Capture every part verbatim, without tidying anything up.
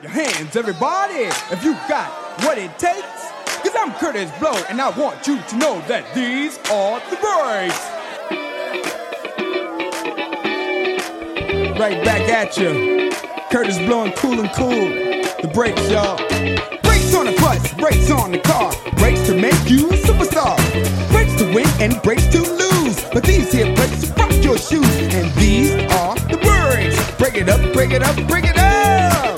your hands, everybody, if you got what it takes. Cause I'm Curtis Blow, and I want you to know that these are the breaks. Right back at you. Curtis Blow and Cool and Cool. The breaks, y'all. Brakes on the bus, brakes on the car. Brakes to make you a superstar. Brakes to win and brakes to lose. But these here brakes rock your shoes. And these are the breaks. Break it up, break it up, break it up.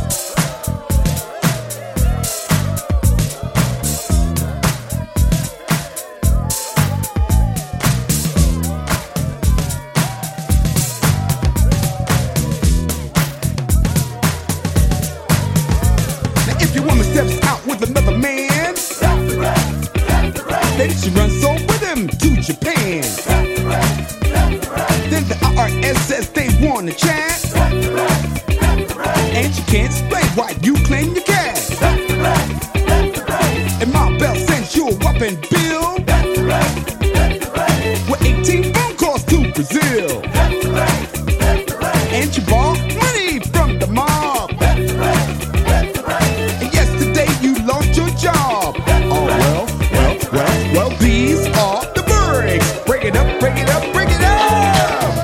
Steps out with another man. That's the rest, that's the rest. Then she runs off with him to Japan. That's the rest, that's the rest. Then the I R S says they want to chat. That's the rest, that's the rest. And she can't explain why you claim your cash. That's the rest, that's the rest. And my bell sends you a whopping bill. That's the rest, that's the rest. With eighteen phone calls to Brazil. That's the rest, that's the rest. And she borrowed money from the mob. That's the rest. Lost your job. Oh well, well, well, well, these are the breaks. Break it up, break it up, break it up.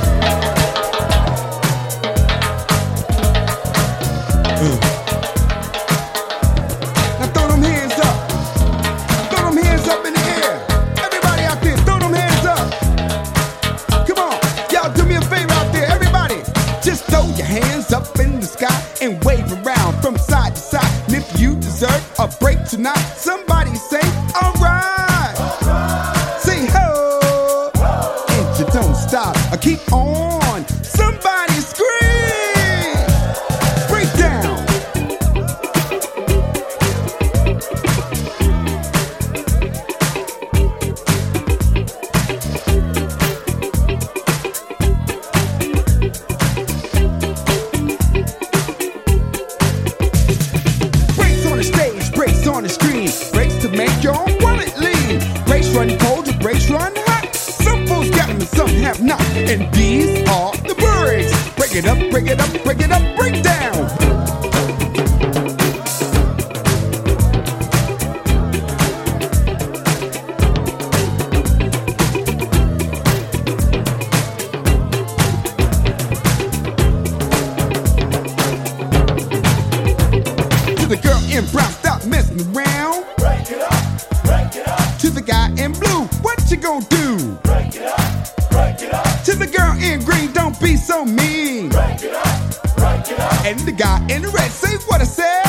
Mm. Now throw them hands up. Throw them hands up in the air. Everybody out there, throw them hands up. Come on, y'all do me a favor out there. Everybody, just throw your hands up in the sky and wave around from side to side. And if you deserve a break tonight, somebody say, alright. Right. Say ho. Ho. And you don't stop. I keep on. Somebody scream. Break down. Brakes on the screen, brakes to make your wallet lean. Brakes run cold, the brakes run hot. Some folks got them and some have not. And these are the breaks. Break it up, break it up, break it up, break down. To the girl in brown, stop messing around. Break it up, break it up. To the guy in blue, what you gonna do? Break it up, break it up. To the girl in green, don't be so mean. Break it up, break it up. And the guy in the red, say what I said.